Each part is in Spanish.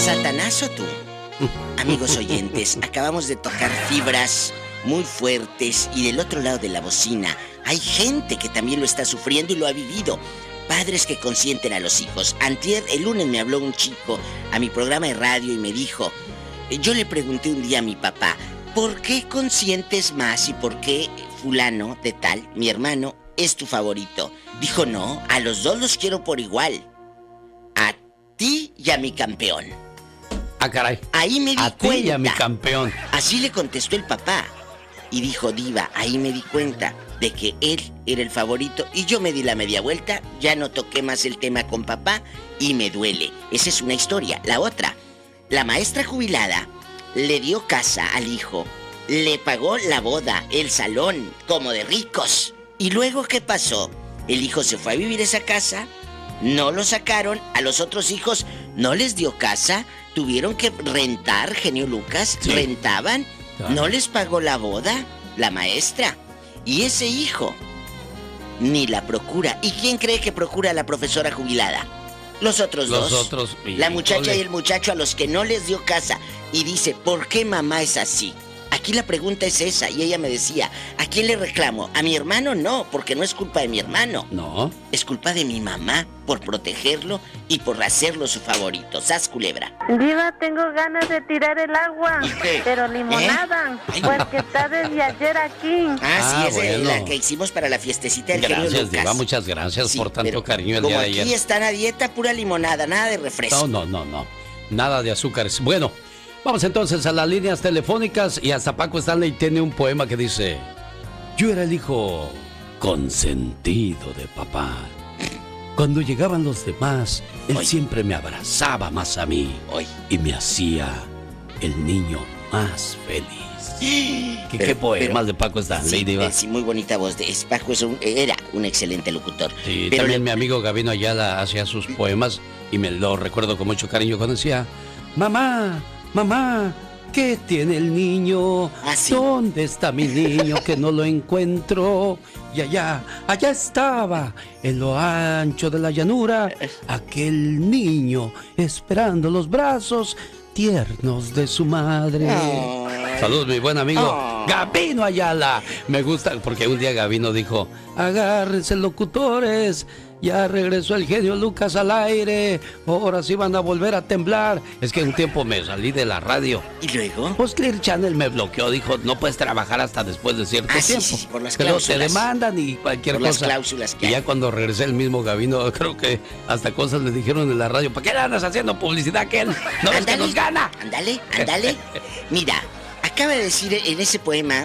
Satanazo tú. Amigos oyentes, acabamos de tocar fibras muy fuertes y del otro lado de la bocina hay gente que también lo está sufriendo y lo ha vivido. Padres que consienten a los hijos. El lunes me habló un chico a mi programa de radio y me dijo, yo le pregunté un día a mi papá, ¿por qué consientes más y por qué fulano de tal, mi hermano, es tu favorito? Dijo, no, a los dos los quiero por igual. A ti y a mi campeón. Ah, caray. Ahí me di a cuenta. Ti y a mi campeón. Así le contestó el papá. Y dijo, Diva, ahí me di cuenta de que él era el favorito. Y yo me di la media vuelta, ya no toqué más el tema con papá y me duele. Esa es una historia. La otra, la maestra jubilada le dio casa al hijo, le pagó la boda, el salón, como de ricos. ¿Y luego qué pasó? El hijo se fue a vivir a esa casa, no lo sacaron, a los otros hijos no les dio casa, tuvieron que rentar, genio Lucas, sí. Rentaban, claro. No les pagó la boda, la maestra. Y ese hijo ni la procura. ¿Y quién cree que procura a la profesora jubilada? Los otros dos. La muchacha y el muchacho a los que no les dio casa. Y dice, ¿por qué mamá es así? Aquí la pregunta es esa. Y ella me decía, ¿a quién le reclamo? ¿A mi hermano? No, porque no es culpa de mi hermano. No. Es culpa de mi mamá por protegerlo y por hacerlo su favorito. ¡Sas, culebra! Diva, tengo ganas de tirar el agua. Pero limonada. Porque está desde ayer aquí. Sí, es bueno. La que hicimos para la fiestecita del genio Lucas. Gracias, Diva, muchas gracias por tanto cariño el día de ayer. Como aquí están a dieta, pura limonada, nada de refresco. No. Nada de azúcares. Bueno, vamos entonces a las líneas telefónicas y hasta Paco Stanley tiene un poema que dice: yo era el hijo consentido de papá. Cuando llegaban los demás, él siempre me abrazaba más a mí y me hacía el niño más feliz. ¿Qué poemas de Paco Stanley, Diva? Sí, muy bonita voz. Paco era un excelente locutor. Sí, pero también mi amigo Gabino Ayala hacía sus poemas y me lo recuerdo con mucho cariño cuando decía: mamá, ¿qué tiene el niño? Sí. ¿Dónde está mi niño que no lo encuentro? Y allá estaba, en lo ancho de la llanura, aquel niño esperando los brazos tiernos de su madre. Saludos, mi buen amigo Gabino Ayala. Me gusta porque un día Gabino dijo: agárrense, locutores, ya regresó el genio Lucas al aire, ahora sí van a volver a temblar. Es que un tiempo me salí de la radio. ¿Y luego? Pues Clear Channel me bloqueó, dijo, no puedes trabajar hasta después de cierto tiempo. Sí, por las cláusulas. Pero te demandan y cualquier por cosa. Las cláusulas que y ya cuando regresé el mismo Gabino, creo que hasta cosas le dijeron en la radio: ¿para qué le andas haciendo publicidad que él no es que nos gana? Ándale. Mira, acaba de decir en ese poema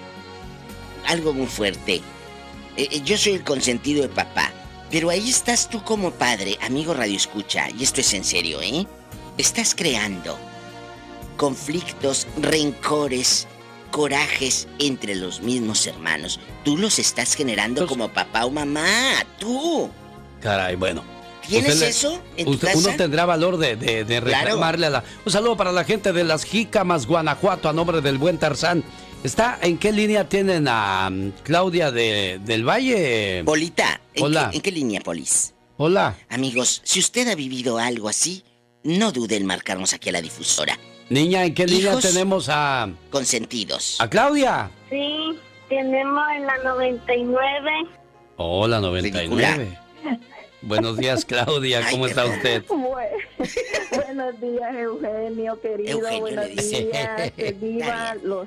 algo muy fuerte. Yo soy el consentido de papá. Pero ahí estás tú como padre, amigo Radio Escucha, y esto es en serio, ¿eh? Estás creando conflictos, rencores, corajes entre los mismos hermanos. Tú los estás generando como papá o mamá, tú. Caray, bueno. ¿Tienes eso en tu casa? Uno tendrá valor de reclamarle a la... Un saludo para la gente de Las Jícamas, Guanajuato, a nombre del buen Tarzán. ¿En qué línea tienen a Claudia del Valle? Polita, Hola. ¿En qué línea, Polis? Hola. Amigos, si usted ha vivido algo así, no dude en marcarnos aquí a la difusora. Niña, ¿en qué línea tenemos a... consentidos? ¿A Claudia? Sí, tenemos en la 99. Hola, 99. Buenos días, Claudia, ¿cómo está usted? Buenos días, Eugenio, querido. Buenos días, Diva. Los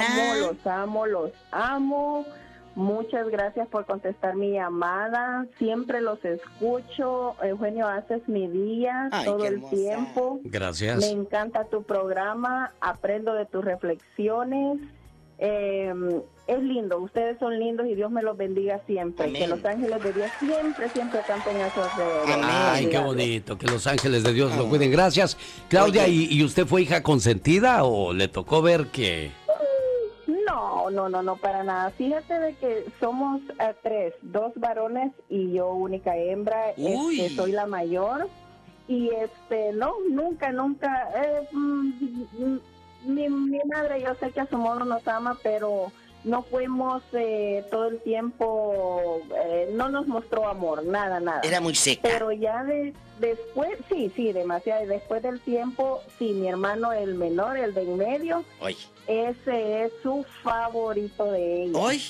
amo. Muchas gracias por contestar mi llamada. Siempre los escucho. Eugenio, haces mi día todo el tiempo. Gracias. Me encanta tu programa. Aprendo de tus reflexiones. Es lindo, ustedes son lindos y Dios me los bendiga siempre. Amén. Que los ángeles de Dios siempre canten a su alrededor. Ay, qué bonito, que los ángeles de Dios lo cuiden. Gracias. Claudia, ¿y usted fue hija consentida o le tocó ver que...? No, para nada. Fíjate de que somos tres, 2 varones y yo única hembra. Soy la mayor. Y nunca. Mi madre, yo sé que a su modo nos ama, pero no fuimos todo el tiempo, no nos mostró amor, nada. Era muy seca. Pero ya después, sí, demasiado. Después del tiempo, sí, mi hermano, el menor, el de en medio, Oy. ese es su favorito de ella. Hoy.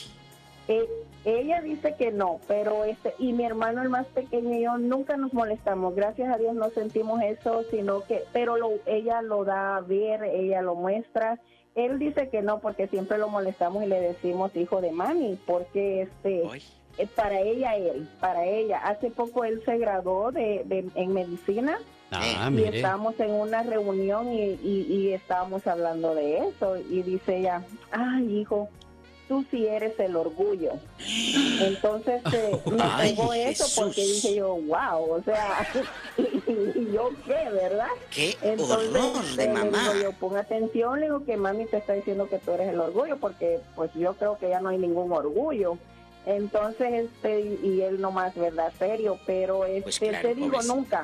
Ella dice que no, pero y mi hermano el más pequeño y yo nunca nos molestamos, gracias a Dios no sentimos eso, sino que, pero ella lo da a ver, ella lo muestra. Él dice que no, porque siempre lo molestamos y le decimos hijo de mami, porque para ella. Hace poco él se graduó en medicina. Y estábamos en una reunión y estábamos hablando de eso y dice ella, ay hijo, tú sí eres el orgullo. Entonces me pongo eso porque dije yo, wow, o sea, y yo qué, ¿verdad? Qué entonces, horror de mamá. Le digo yo, pon atención, le digo que mami te está diciendo que tú eres el orgullo, porque pues yo creo que ya no hay ningún orgullo. Entonces, y él nomás, ¿verdad? Serio, pero pues claro, te digo, nunca,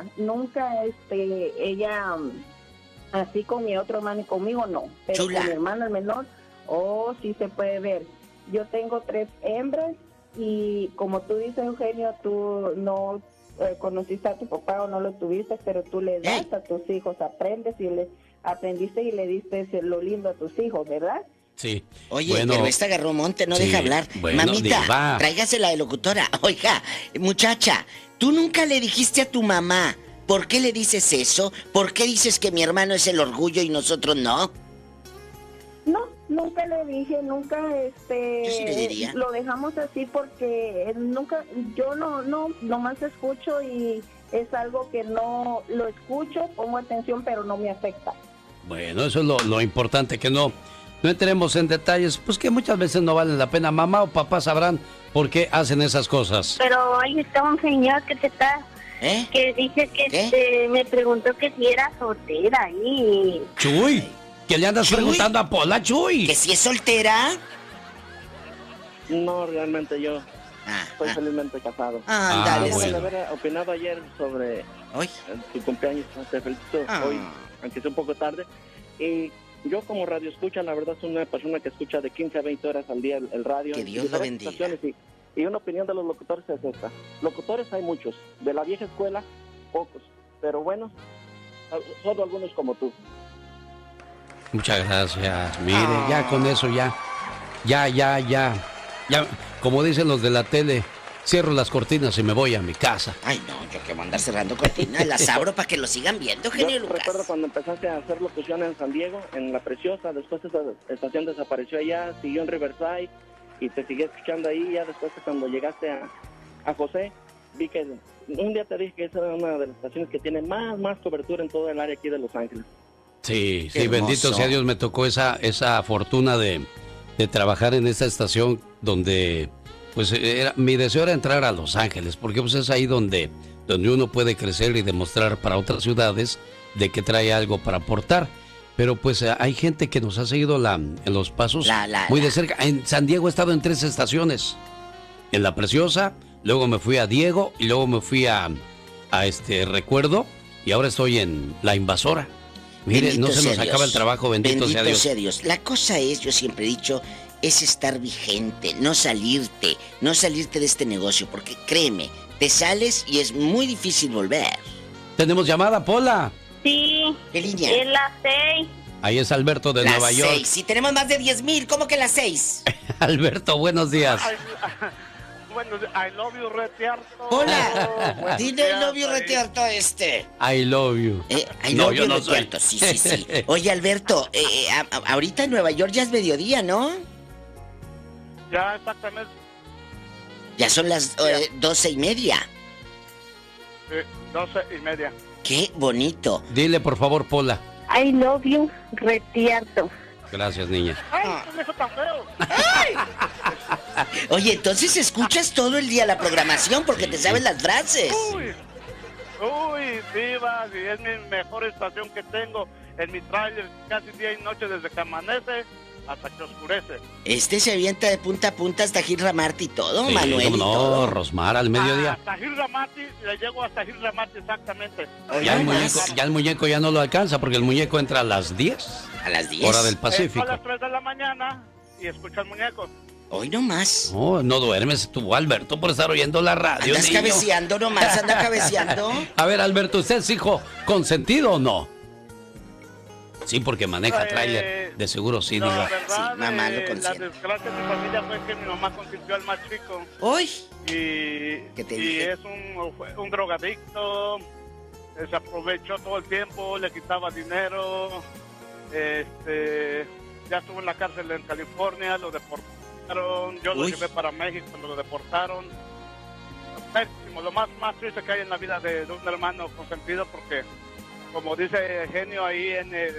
ella, así con mi otro hermano y conmigo no, pero Chula. con mi hermano el menor, sí se puede ver. Yo tengo 3 hembras y como tú dices, Eugenio, tú no conociste a tu papá o no lo tuviste, pero tú le das a tus hijos, aprendiste y le diste lo lindo a tus hijos, ¿verdad? Sí. Oye, pero esta agarró monte, no deja hablar. Bueno, mamita, diva, tráigasela de locutora. Oiga, muchacha, ¿tú nunca le dijiste a tu mamá por qué le dices eso? ¿Por qué dices que mi hermano es el orgullo y nosotros no? No, nunca le dije, nunca, Yo sí le diría. Lo dejamos así porque yo nomás escucho y es algo que no lo escucho, pongo atención, pero no me afecta. Bueno, eso es lo importante, que no entremos en detalles, pues que muchas veces no valen la pena. Mamá o papá sabrán por qué hacen esas cosas. Pero ahí está un señor que te está... que dice que me preguntó que si era soltera y... Chuy, ¿qué le andas preguntando a Pola, Chuy? ¿Que si es soltera? No, realmente yo estoy felizmente casado. Dale, de haber opinado ayer sobre tu cumpleaños, te felicito hoy, aunque sea un poco tarde. Y yo como radio escucha, la verdad soy una persona que escucha de 15 a 20 horas al día el radio. Que Dios lo bendiga. Y una opinión de los locutores es esta. Locutores hay muchos, de la vieja escuela, pocos, pero bueno, solo algunos como tú. Muchas gracias. Mire, ya con eso ya, como dicen los de la tele, cierro las cortinas y me voy a mi casa. Ay, no, yo que voy a andar cerrando cortinas, las abro para que lo sigan viendo, genio Lucas. Recuerdo cuando empezaste a hacer locución en San Diego, en La Preciosa, después esa estación desapareció allá, siguió en Riverside y te seguí escuchando ahí. Ya después cuando llegaste a José, vi que un día te dije que esa era una de las estaciones que tiene más cobertura en todo el área aquí de Los Ángeles. Sí, bendito sea Dios, me tocó esa fortuna de trabajar en esta estación donde, pues, mi deseo era entrar a Los Ángeles, porque pues es ahí donde uno puede crecer y demostrar para otras ciudades de que trae algo para aportar. Pero pues hay gente que nos ha seguido en los pasos muy de cerca. En San Diego he estado en 3 estaciones. En La Preciosa, luego me fui a Diego y luego me fui a Recuerdo, y ahora estoy en La Invasora. Mire, bendito no se nos acaba el trabajo, bendito sea Dios. La cosa es, yo siempre he dicho, es estar vigente, no salirte de este negocio, porque créeme, te sales y es muy difícil volver. ¿Tenemos llamada, Pola? Sí. ¿Qué línea? Es las 6. Ahí es Alberto de Nueva York. Las 6, sí, tenemos más de 10,000, ¿cómo que las 6? Alberto, buenos días. Bueno, I love you, Retiarto. Hola, dile I love you, Retiarto I love you. I love you, Retiarto, sí. Oye, Alberto, ahorita en Nueva York ya es mediodía, ¿no? Ya, exactamente. Ya son las 12:30. 12:30. Qué bonito. Dile, por favor, Pola. I love you, Retiarto. Gracias, niña. ¡Ay, qué hijo tan feo! ¡Ay! Oye, entonces escuchas todo el día la programación porque te sabes las frases. Uy, diva, y es mi mejor estación que tengo en mi tráiler casi día y noche desde que amanece hasta que oscurece. Se avienta de punta a punta hasta Gil Ramarte y todo, sí, Manuel. No, todo. Rosmar al mediodía. Hasta Gil Ramarte, le llego hasta Gil Ramarte exactamente. Ya el muñeco ya no lo alcanza porque el muñeco entra a las 10. A las 10. Hora del Pacífico. A las 3 de la mañana. y escuchas muñecos. Hoy nomás. No, no duermes tú, Alberto, por estar oyendo la radio. Andas cabeceando nomás, anda cabeceando. A ver, Alberto, ¿usted es hijo consentido o no? Sí, porque maneja tráiler. De seguro sí, no, diga. Verdad, sí, mamá lo la consiente. desgracia de mi familia fue que mi mamá consintió al más chico. ¡Uy! Y te dije? es un drogadicto. Se aprovechó todo el tiempo, le quitaba dinero. Ya estuvo en la cárcel en California, lo deportaron. Yo lo llevé para México, lo deportaron. Pésimo, lo más triste que hay en la vida de un hermano consentido, porque como dice Genio ahí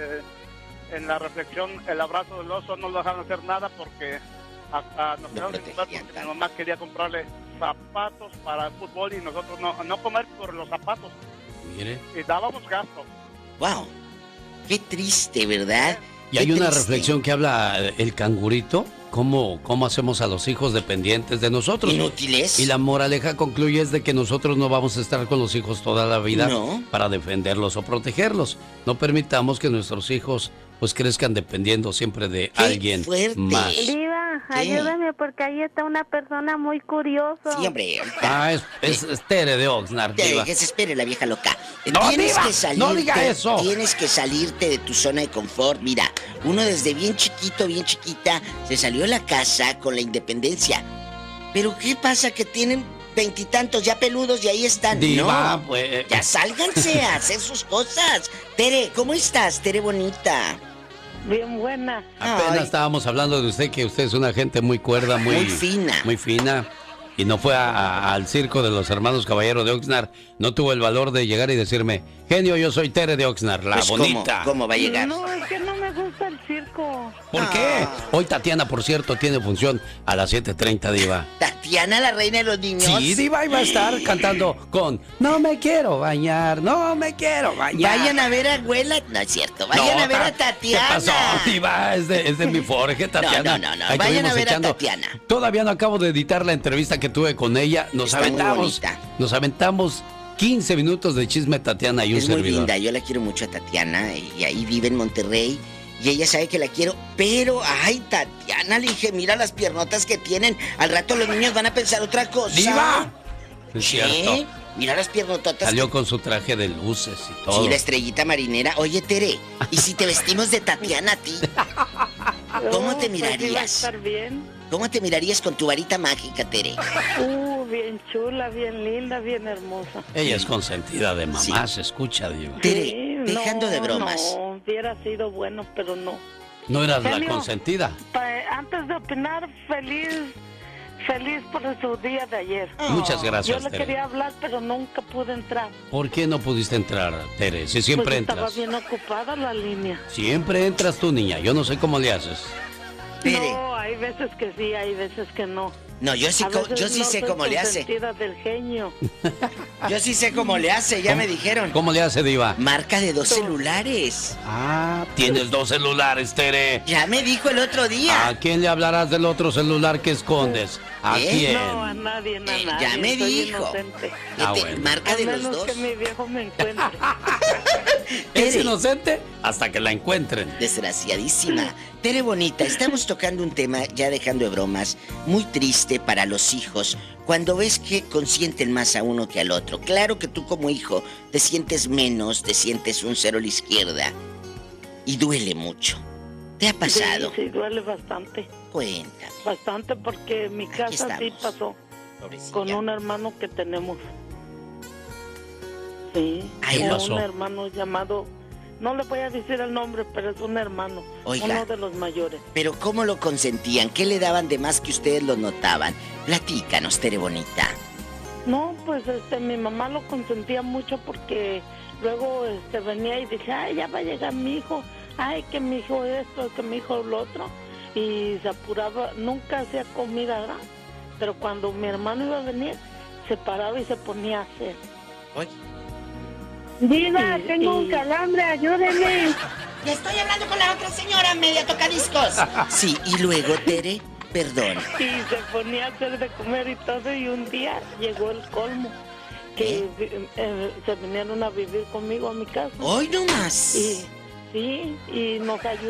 en la reflexión, el abrazo del oso no lo dejaron hacer nada porque hasta nos quedamos sin comer porque mi mamá quería comprarle zapatos para el fútbol y nosotros no comer por los zapatos. Mire. Y dábamos gasto. ¡Wow! Qué triste, ¿verdad? Y hay una reflexión que habla el cangurito, cómo hacemos a los hijos dependientes de nosotros. Inútiles. Y la moraleja concluye es de que nosotros no vamos a estar con los hijos toda la vida para defenderlos o protegerlos. No permitamos que nuestros hijos pues crezcan dependiendo siempre de alguien más. Diva, ayúdame porque ahí está una persona muy curiosa. Sí, hombre. Es Tere de Oxnard, Diva. Que se espere la vieja loca. No, Diva, no diga eso. Tienes que salirte de tu zona de confort. Mira, uno desde bien chiquito, bien chiquita, se salió de la casa con la independencia. Pero ¿qué pasa? Que tienen 20 y tantos ya peludos y ahí están. Diva, no, pues. Ya sálganse a hacer sus cosas. Tere, ¿cómo estás, Tere bonita? Bien buena. Apenas estábamos hablando de usted, que usted es una gente muy cuerda, muy fina. Muy fina. Y no fue al circo de los hermanos Caballero de Oxnard. No tuvo el valor de llegar y decirme, Genio, yo soy Tere de Oxnard, la pues bonita. ¿Cómo va a llegar? No, es que no me gusta el circo. ¿Por qué? Hoy Tatiana, por cierto, tiene función a las 7:30, Diva. ¿Tatiana, la reina de los niños? Sí, Diva, iba a estar cantando con No me quiero bañar, no me quiero bañar. Vayan a ver a abuela. No es cierto, vayan a ver a Tatiana. ¿Qué pasó, Diva? Es de mi forje, Tatiana. No. Vayan a ver a Tatiana. Todavía no acabo de editar la entrevista que tuve con ella. Nos aventamos 15 minutos de chisme, Tatiana, y un servidor. Es muy linda, yo la quiero mucho a Tatiana, y ahí vive en Monterrey, y ella sabe que la quiero, pero, ay, Tatiana, le dije, mira las piernotas que tienen, al rato los niños van a pensar otra cosa. ¡Diva! Es cierto. Mira las piernototas. Salió con su traje de luces y todo. Sí, la estrellita marinera. Oye, Tere, ¿y si te vestimos de Tatiana a ti? ¿Cómo te mirarías? Va a estar bien. ¿Cómo te mirarías con tu varita mágica, Tere? Bien chula, bien linda, bien hermosa. Ella es consentida de mamá, se escucha, Diva. Tere, dejando de bromas. No, hubiera sido bueno, pero no. ¿No eras la consentida? Antes de opinar, feliz por su día de ayer. Muchas gracias, Yo le Tere. quería hablar, pero nunca pude entrar. ¿Por qué no pudiste entrar, Tere? Si siempre entras. Estaba bien ocupada la línea. Siempre entras tú, niña. Yo no sé cómo le haces. Tere. No, hay veces que sí, hay veces que no. No, yo sí sé cómo le hace. Del genio. Yo sí sé cómo le hace, ya me dijeron. ¿Cómo le hace, Diva? Marca de 2 celulares. Tienes 2 celulares, Tere. Ya me dijo el otro día. ¿A quién le hablarás del otro celular que escondes? ¿A quién? No, a nadie, Ya me dijo. Bueno. Marca de los 2. A menos que mi viejo me encuentre. Es inocente hasta que la encuentren. Desgraciadísima. Tere bonita, estamos tocando un tema, ya dejando de bromas, muy triste para los hijos, cuando ves que consienten más a uno que al otro. Claro que tú como hijo te sientes menos, te sientes un cero a la izquierda y duele mucho. ¿Te ha pasado? Sí, duele bastante. Cuéntame. Bastante porque en mi casa sí pasó. Pobrecilla. Con un hermano que tenemos. Sí, un hermano llamado... No le voy a decir el nombre, pero es un hermano. Oiga, uno de los mayores. Pero ¿cómo lo consentían? ¿Qué le daban de más que ustedes lo notaban? Platícanos, Tere bonita. No, pues mi mamá lo consentía mucho porque luego venía y dije, ay, ya va a llegar mi hijo. Ay, que mi hijo esto, que mi hijo lo otro. Y se apuraba, nunca hacía comida, ¿verdad? Pero cuando mi hermano iba a venir, se paraba y se ponía a hacer. Oye. Diva, tengo un calambre, ayúdenme. Ya estoy hablando con la otra señora, media tocadiscos. Sí, y luego, Tere, perdón. Y se ponía a hacer de comer y todo, y un día llegó el colmo. Que se vinieron a vivir conmigo a mi casa. ¡Hoy no más! Y nos ayudó.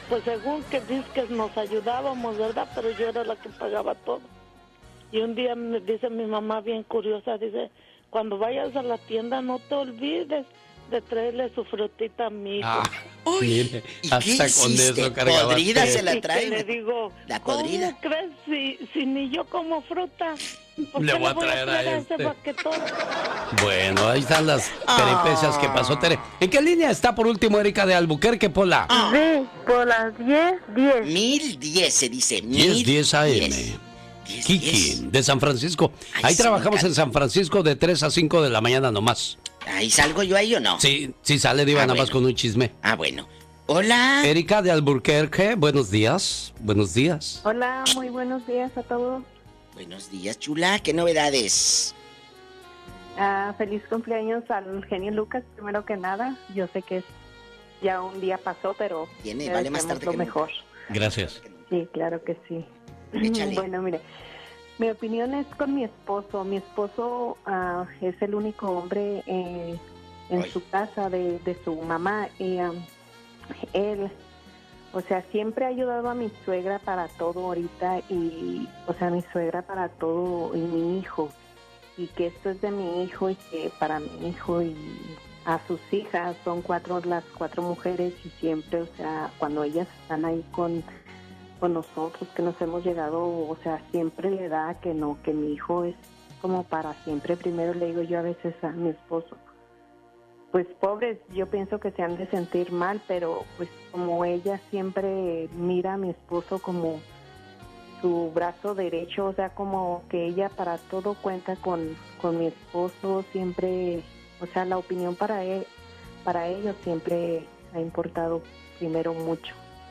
pues según que dice que nos ayudábamos, ¿verdad? Pero yo era la que pagaba todo. Y un día me dice mi mamá bien curiosa, dice, cuando vayas a la tienda no te olvides de traerle su frutita a mi hijo. Uy, mire, hasta con eso cargaba. Podrida se la Y trae. que le digo, la podrida. ¿cómo crees si ni yo como fruta? ¿Por Le qué voy a traer a ese este? baquetón? Bueno, ahí están las peripecias que pasó Tere. ¿En qué línea está por último Erika de Albuquerque, Pola? Sí, por las 10:10. 1010 se dice. 10 AM. 10. Kiki, de San Francisco. Ay, Ahí sí, trabajamos me en San Francisco de 3 a 5 de la mañana nomás. ¿Ahí salgo yo ahí o no? Sí, sí sale, Diva, nada más con un chisme. Ah, bueno. Hola. Erika de Albuquerque, buenos días. Buenos días. Hola, muy buenos días a todos. Buenos días, chula. ¿Qué novedades? Feliz cumpleaños al genio Lucas, primero que nada. Yo sé que ya un día pasó, pero Tiene, vale más tarde lo que mejor. Gracias. Sí, claro que sí. Échale. Bueno, mire, mi opinión es con mi esposo. Mi esposo es el único hombre en Ay. su casa de su mamá. Y él, o sea, siempre ha ayudado a mi suegra para todo ahorita. Y, o sea, mi suegra para todo y mi hijo. Y que esto es de mi hijo y que para mi hijo y a sus hijas son las cuatro mujeres. Y siempre, o sea, cuando ellas están ahí con nosotros que nos hemos llegado, o sea, siempre le da que no, que mi hijo es como para siempre. Primero le digo yo a veces a mi esposo, pues pobres, yo pienso que se han de sentir mal, pero pues como ella siempre mira a mi esposo como su brazo derecho, o sea, como que ella para todo cuenta con mi esposo, siempre, o sea, la opinión para ellos siempre ha importado primero mucho.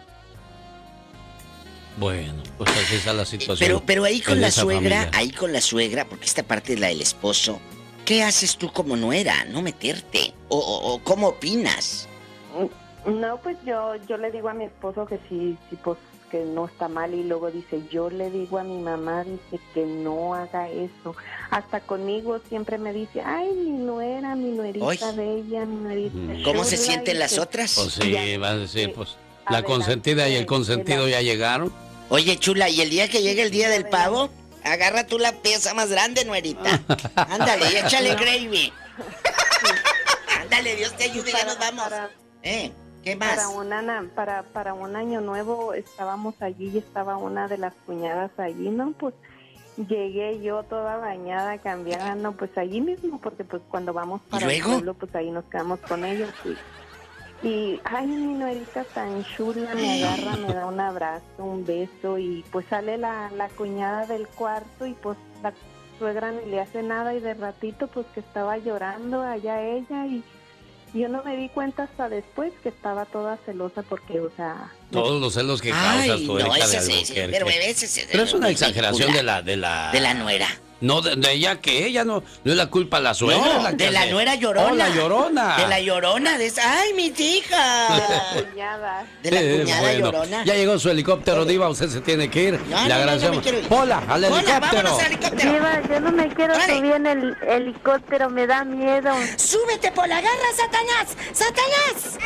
Bueno, pues así está la situación. Pero ahí con en la esa suegra, familia. porque esta parte es la del esposo, ¿qué haces tú como nuera? No meterte. ¿O cómo opinas? No, pues yo le digo a mi esposo que sí, pues que no está mal, y luego dice, yo le digo a mi mamá, dice que no haga eso. Hasta conmigo siempre me dice, ay, mi nuerita Oy. bella, mi nuerita. ¿Cómo se chula", sienten y las que- otras? Pues sí, Ya, va a decir, pues la adelante, consentida y el consentido ya llegaron. Oye, chula, ¿y el día que llegue el día del pavo? Agarra tú la pieza más grande, nuerita. Ándale, y échale gravy. Ándale, Dios te ayude, ya nos vamos. ¿Qué más? Para un año nuevo estábamos allí y estaba una de las cuñadas allí, ¿no? Pues llegué yo toda bañada, cambiada, no, pues allí mismo, porque pues cuando vamos para el pueblo, pues ahí nos quedamos con ellos. Y ay, mi nuerita tan chula, me agarra, me da un abrazo, un beso, y pues sale la cuñada del cuarto y pues la suegra ni le hace nada, y de ratito pues que estaba llorando allá ella, y yo no me di cuenta hasta después que estaba toda celosa porque, o sea... Todos los celos que causas tú, Erika de Albuquerque. Pero bebé, ese Pero es una exageración de la... De la nuera. No, de ella, que ella no es la culpa la suegra. No, es la que de la hace- nuera llorona. Oh, la llorona. De la llorona, de esa. ¡Ay, mis hijas! De la cuñada. De la cuñada bueno, llorona. ya llegó su helicóptero, Diva, usted se tiene que ir. No, Le no, agradecemos. me quiero ir. Hola, al Hola, helicóptero. vámonos al helicóptero. Diva, yo no me quiero Órale. subir en el helicóptero, me da miedo. ¡Súbete por la garra, Satanás! ¡Satanás!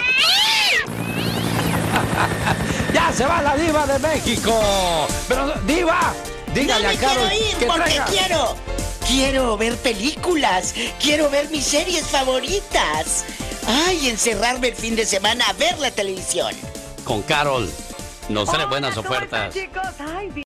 Ya se va la Diva de México. Pero, Diva, dígale No a me Carol quiero ir que porque traiga. quiero ver películas, quiero ver mis series favoritas. Ay, encerrarme el fin de semana a ver la televisión. Con Carol nos trae buenas ofertas. Chicos, ay,